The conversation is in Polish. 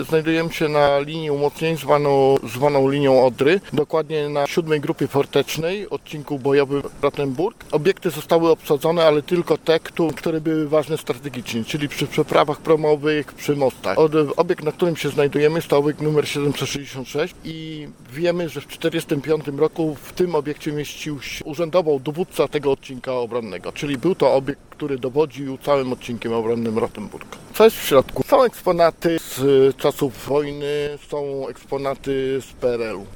Znajdujemy się na linii umocnień zwaną linią Odry, dokładnie na 7 grupie fortecznej, odcinku bojowym Rotenburg. Obiekty zostały obsadzone, ale tylko te, które były ważne strategicznie, czyli przy przeprawach promowych, przy mostach. Obiekt, na którym się znajdujemy, jest to obiekt numer 766 i wiemy, że w 1945 roku w tym obiekcie urzędował dowódca tego odcinka obronnego, czyli był to obiekt, który dowodził całym odcinkiem obronnym Rotenburg. Co jest w środku? Są eksponaty z czasów wojny, są eksponaty z PRL-u.